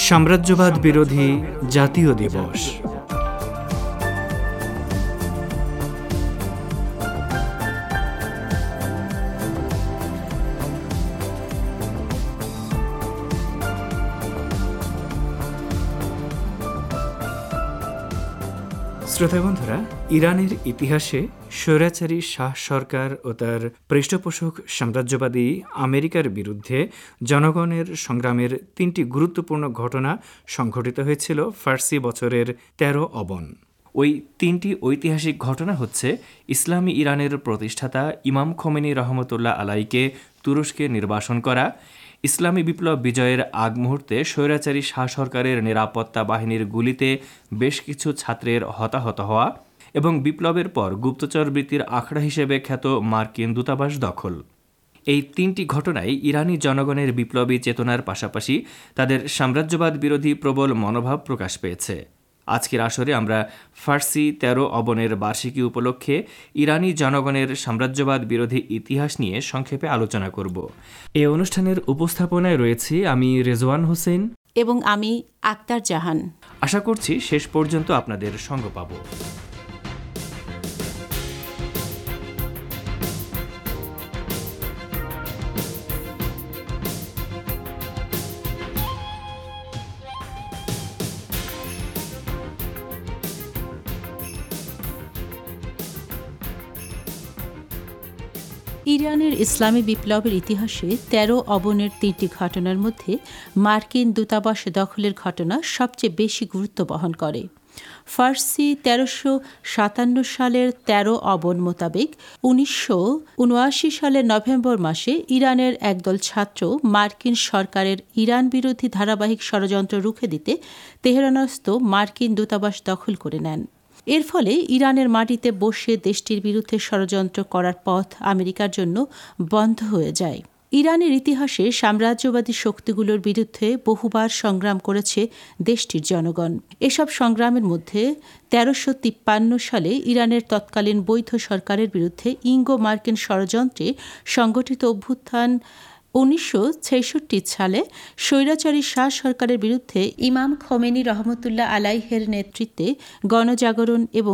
সাম্রাজ্যবাদ বিরোধী জাতীয় দিবস। শ্রোতা বন্ধুরা, ইরানের ইতিহাসে স্বৈরাচারী শাহ সরকার ও তার পৃষ্ঠপোষক সাম্রাজ্যবাদী আমেরিকার বিরুদ্ধে জনগণের সংগ্রামের তিনটি গুরুত্বপূর্ণ ঘটনা সংঘটিত হয়েছিল ফার্সি বছরের ১৩ অবন। ওই তিনটি ঐতিহাসিক ঘটনা হচ্ছে ইসলামী ইরানের প্রতিষ্ঠাতা ইমাম খোমেনি রহমতুল্লাহ আলাইকে তুরস্কে নির্বাসন করা, ইসলামী বিপ্লব বিজয়ের আগ মুহূর্তে স্বৈরাচারী শাহ সরকারের নিরাপত্তা বাহিনীর গুলিতে বেশ কিছু ছাত্রের হতাহত হওয়া এবং বিপ্লবের পর গুপ্তচর বৃত্তির আখড়া হিসেবে খ্যাত মার্কিন দূতাবাস দখল। এই তিনটি ঘটনায় ইরানি জনগণের বিপ্লবী চেতনার পাশাপাশি তাদের সাম্রাজ্যবাদ বিরোধী প্রবল মনোভাব প্রকাশ পেয়েছে। আজকের আসরে আমরা ফার্সি ১৩ অবনের বার্ষিকী উপলক্ষে ইরানি জনগণের সাম্রাজ্যবাদ বিরোধী ইতিহাস নিয়ে সংক্ষেপে আলোচনা করব। এই অনুষ্ঠানের উপস্থাপনায় রয়েছি আমি রেজওয়ান হোসেন এবং আমি আক্তার জাহান। আশা করছি শেষ পর্যন্ত আপনাদের সঙ্গ পাব। ইরানের ইসলামী বিপ্লবের ইতিহাসে ১৩ অবনের তিনটি ঘটনার মধ্যে মার্কিন দূতাবাস দখলের ঘটনা সবচেয়ে বেশি গুরুত্ব বহন করে। ফার্সি ১৩৫৭ সালের ১৩ অবন মোতাবেক ১৯৭৯ সালের নভেম্বর মাসে ইরানের একদল ছাত্র মার্কিন সরকারের ইরান বিরোধী ধারাবাহিক ষড়যন্ত্র রুখে দিতে তেহরানস্থ মার্কিন দূতাবাস দখল করে নেন। এর ফলে ইরানের মাটিতে বসে দেশটির বিরুদ্ধে ষড়যন্ত্র করার পথ আমেরিকার জন্য বন্ধ হয়ে যায়। ইরানের ইতিহাসে সাম্রাজ্যবাদী শক্তিগুলোর বিরুদ্ধে বহুবার সংগ্রাম করেছে দেশটির জনগণ। এসব সংগ্রামের মধ্যে ১৩৫৩ সালে ইরানের তৎকালীন বৈধ সরকারের বিরুদ্ধে ইঙ্গো মার্কিন ষড়যন্ত্রে সংগঠিত অভ্যুত্থান, ১৯৬৬ সালে স্বৈরাচারী শাহ সরকারের বিরুদ্ধে ইমাম খোমেনি রহমতুল্লাহ আলাইহের নেতৃত্বে গণজাগরণ এবং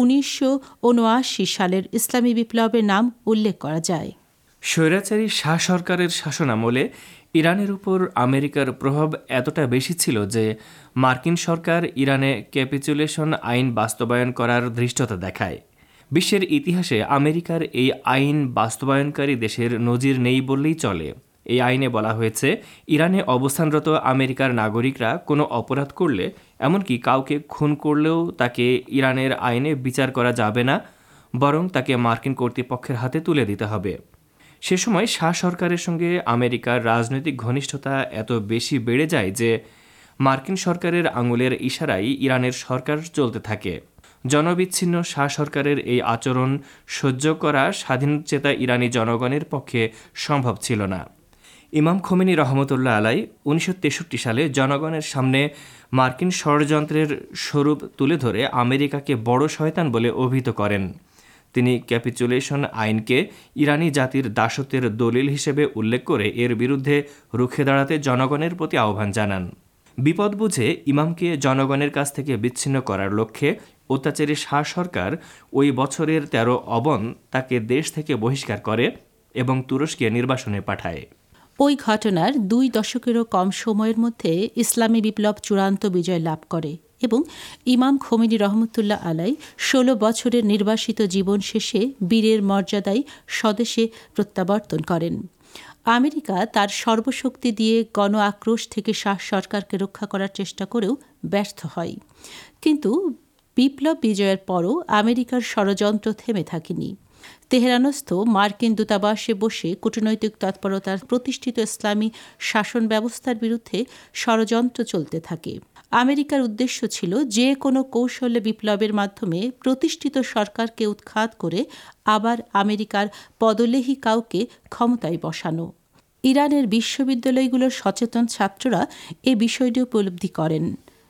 ১৯৭৯ সালের ইসলামী বিপ্লবের নাম উল্লেখ করা যায়। স্বৈরাচারী শাহ সরকারের শাসনামলে ইরানের উপর আমেরিকার প্রভাব এতটা বেশি ছিল যে মার্কিন সরকার ইরানে ক্যাপিচুলেশন আইন বাস্তবায়ন করার ধৃষ্টতা দেখায়। বিশ্বের ইতিহাসে আমেরিকার এই আইন বাস্তবায়নকারী দেশের নজির নেই বললেই চলে। এই আইনে বলা হয়েছে, ইরানে অবস্থানরত আমেরিকার নাগরিকরা কোনো অপরাধ করলে, এমনকি কাউকে খুন করলেও তাকে ইরানের আইনে বিচার করা যাবে না, বরং তাকে মার্কিন কর্তৃপক্ষের হাতে তুলে দিতে হবে। সে সময় শাহ সরকারের সঙ্গে আমেরিকার রাজনৈতিক ঘনিষ্ঠতা এত বেশি বেড়ে যায় যে মার্কিন সরকারের আঙুলের ইশারায় ইরানের সরকার চলতে থাকে। জনবিচ্ছিন্ন শাহ সরকারের এই আচরণ সহ্য করা স্বাধীনচেতা ইরানি জনগণের পক্ষে সম্ভব ছিল না। ইমাম খোমেনি রহমতুল্লাহ আলাই ১৯৬৩ সালে জনগণের সামনে মার্কিন ষড়যন্ত্রের স্বরূপ তুলে ধরে আমেরিকাকে বড় শয়তান বলে অভিহিত করেন। তিনি ক্যাপিচুলেশন আইনকে ইরানি জাতির দাসত্বের দলিল হিসেবে উল্লেখ করে এর বিরুদ্ধে রুখে দাঁড়াতে জনগণের প্রতি আহ্বান জানান। বিপদ বুঝে ইমামকে জনগণের কাছ থেকে বিচ্ছিন্ন করার লক্ষ্যে অত্যাচারী শাহ সরকার ওই বছরের ১৩ অবন তাকে দেশ থেকে বহিষ্কার করে এবং তুরস্কে নির্বাসনে পাঠায়। ওই ঘটনার ২ দশকেরও কম সময়ের মধ্যে ইসলামী বিপ্লব চূড়ান্ত বিজয় লাভ করে এবং ইমাম খোমেনি রহমতুল্লাহ আলাই ১৬ বছরের নির্বাসিত জীবন শেষে বীরের মর্যাদায় স্বদেশে প্রত্যাবর্তন করেন। আমেরিকা তার সর্বশক্তি দিয়ে গণ আক্রোশ থেকে শাহ সরকারকে রক্ষা করার চেষ্টা করেও ব্যর্থ হয়। কিন্তু বিপ্লব বিজয়ের পরও আমেরিকার ষড়যন্ত্র থেমে থাকেনি। তেহরানস্থ মার্কিন দূতাবাসে বসে কূটনৈতিক তৎপরতার প্রতিষ্ঠিত ইসলামী শাসন ব্যবস্থার বিরুদ্ধে ষড়যন্ত্র চলতে থাকে। আমেরিকার উদ্দেশ্য ছিল যে কোনো কৌশলে বিপ্লবের মাধ্যমে প্রতিষ্ঠিত সরকারকে উৎখাত করে আবার আমেরিকার পদলেহী কাউকে ক্ষমতায় বসানো। ইরানের বিশ্ববিদ্যালয়গুলোর সচেতন ছাত্ররা এ বিষয়টি উপলব্ধি করেন।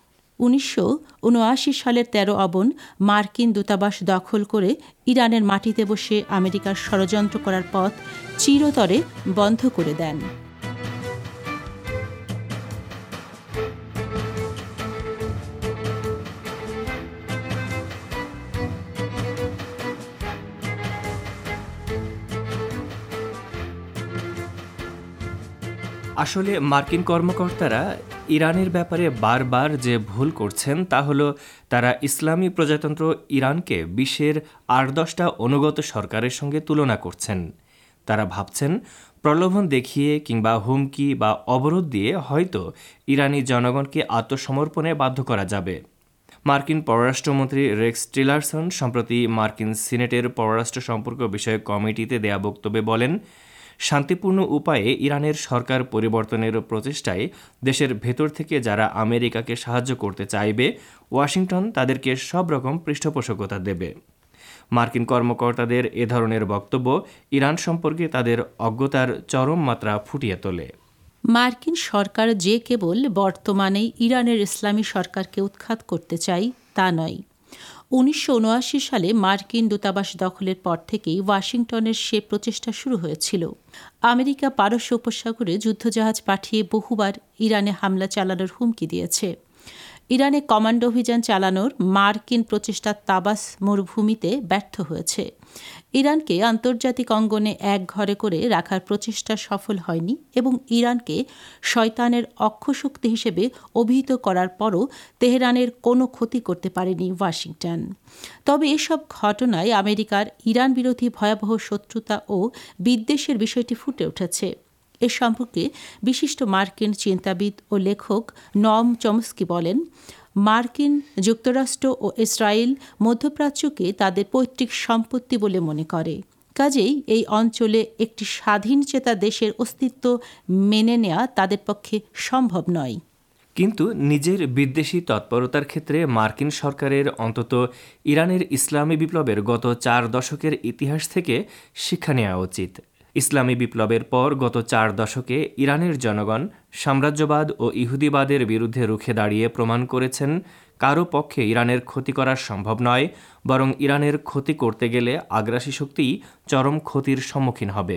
১৯৭৯ সালের ১৩ অবন মার্কিন দূতাবাস দখল করে ইরানের মাটিতে বসে আমেরিকার ষড়যন্ত্র করার পথ চিরতরে বন্ধ করে দেন। আসলে মার্কিন কর্মকর্তারা ইরানের ব্যাপারে বারবার যে ভুল করছেন তা হলো তারা ইসলামী প্রজাতন্ত্র ইরানকে বিশ্বের 8-10টা অনুগত সরকারের সঙ্গে তুলনা করছেন। তারা ভাবছেন প্রলোভন দেখিয়ে কিংবা হুমকি বা অবরোধ দিয়ে হয়তো ইরানি জনগণকে আত্মসমর্পণে বাধ্য করা যাবে। মার্কিন পররাষ্ট্রমন্ত্রী রেক্স টিলারসন সম্প্রতি মার্কিন সিনেটের পররাষ্ট্র সম্পর্ক বিষয়ক কমিটিতে দেয়া বক্তব্যে বলেন, শান্তিপূর্ণ উপায়ে ইরানের সরকার পরিবর্তনের প্রচেষ্টায় দেশের ভেতর থেকে যারা আমেরিকাকে সাহায্য করতে চাইবে, ওয়াশিংটন তাদেরকে সব রকম পৃষ্ঠপোষকতা দেবে। মার্কিন কর্মকর্তাদের এ ধরনের বক্তব্য ইরান সম্পর্কে তাদের অজ্ঞতার চরম মাত্রা ফুটিয়ে তোলে। মার্কিন সরকার যে কেবল বর্তমানে ইরানের ইসলামী সরকারকে উৎখাত করতে চায় তা নয়। 1979 সালে মার্কিন দূতাবাস দখলের পর থেকেই ওয়াশিংটনের সে প্রচেষ্টা শুরু হয়েছিল। আমেরিকা পারস্য উপসাগরে যুদ্ধজাহাজ পাঠিয়ে বহুবার ইরানে হামলা চালানোর হুমকি দিয়েছে। ইরানে কমান্ডো অভিযান চালানোর মার্কিন প্রচেষ্টা তাবাস মরুভূমিতে ব্যর্থ হয়েছে। ইরানকে আন্তর্জাতিক অঙ্গনে একঘরে করে রাখার প্রচেষ্টা সফল হয়নি এবং ইরানকে শয়তানের অক্ষশক্তি হিসেবে অভিহিত করার পরও তেহরানের কোনো ক্ষতি করতে পারেনি ওয়াশিংটন। তবে এসব ঘটনায় আমেরিকার ইরান বিরোধী ভয়াবহ শত্রুতা ও বিদ্বেষের বিষয়টি ফুটে উঠেছে। এ সম্পর্কে বিশিষ্ট মার্কিন চিন্তাবিদ ও লেখক নম চমস্কি বলেন, মার্কিন যুক্তরাষ্ট্র ও ইসরায়েল মধ্যপ্রাচ্যকে তাদের পৈতৃক সম্পত্তি বলে মনে করে। কাজেই এই অঞ্চলে একটি স্বাধীনচেতা দেশের অস্তিত্ব মেনে নেওয়া তাদের পক্ষে সম্ভব নয়। কিন্তু নিজের বিদ্বেষী তৎপরতার ক্ষেত্রে মার্কিন সরকারের অন্তত ইরানের ইসলামী বিপ্লবের গত 4 দশকের ইতিহাস থেকে শিক্ষা নেওয়া উচিত। ইসলামী বিপ্লবের পর গত 4 দশকে ইরানের জনগণ সাম্রাজ্যবাদ ও ইহুদিবাদের বিরুদ্ধে রুখে দাঁড়িয়ে প্রমাণ করেছেন কারো পক্ষে ইরানের ক্ষতি করা সম্ভব নয়, বরং ইরানের ক্ষতি করতে গেলে আগ্রাসী শক্তিই চরম ক্ষতির সম্মুখীন হবে।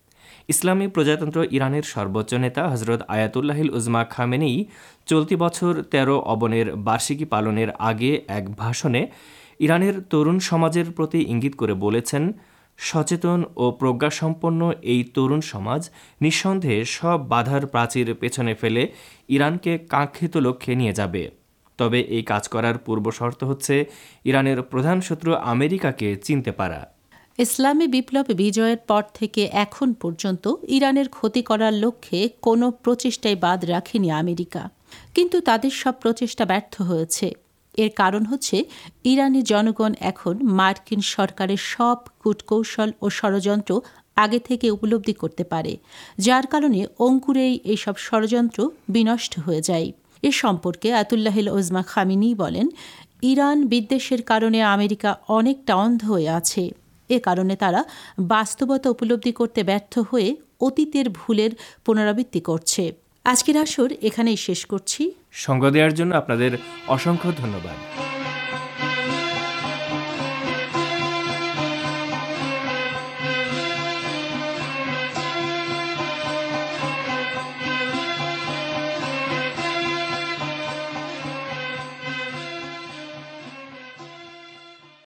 ইসলামী প্রজাতন্ত্র ইরানের সর্বোচ্চ নেতা হজরত আয়াতুল্লাহিল উজমা খামেনেই চলতি বছর 13 অবনের বার্ষিকী পালনের আগে এক ভাষণে ইরানের তরুণ সমাজের প্রতি ইঙ্গিত করে বলেছেন, সচেতন ও প্রজ্ঞাসম্পন্ন এই তরুণ সমাজ নিঃসন্দেহে সব বাধার প্রাচীর পেছনে ফেলে ইরানকে কাঙ্ক্ষিত লক্ষ্যে নিয়ে যাবে। তবে এই কাজ করার পূর্বশর্ত হচ্ছে ইরানের প্রধান শত্রু আমেরিকাকে চিনতে পারা। ইসলামী বিপ্লব বিজয়ের পর থেকে এখন পর্যন্ত ইরানের ক্ষতি করার লক্ষ্যে কোনো প্রচেষ্টাই বাদ রাখেনি আমেরিকা, কিন্তু তাদের সব প্রচেষ্টা ব্যর্থ হয়েছে। এর কারণ হচ্ছে ইরানি জনগণ এখন মার্কিন সরকারের সব কূটকৌশল ও ষড়যন্ত্র আগে থেকে উপলব্ধি করতে পারে, যার কারণে অঙ্কুরেই এইসব ষড়যন্ত্র বিনষ্ট হয়ে যায়। এ সম্পর্কে আয়াতুল্লাহিল উজমা খামেনি বলেন, ইরান বিদ্বেষের কারণে আমেরিকা অনেকটা অন্ধ হয়ে আছে। এ কারণে তারা বাস্তবতা উপলব্ধি করতে ব্যর্থ হয়ে অতীতের ভুলের পুনরাবৃত্তি করছে। আজকের আসর এখানেই শেষ করছি। সঙ্গ দেওয়ার জন্য আপনাদের অসংখ্য ধন্যবাদ।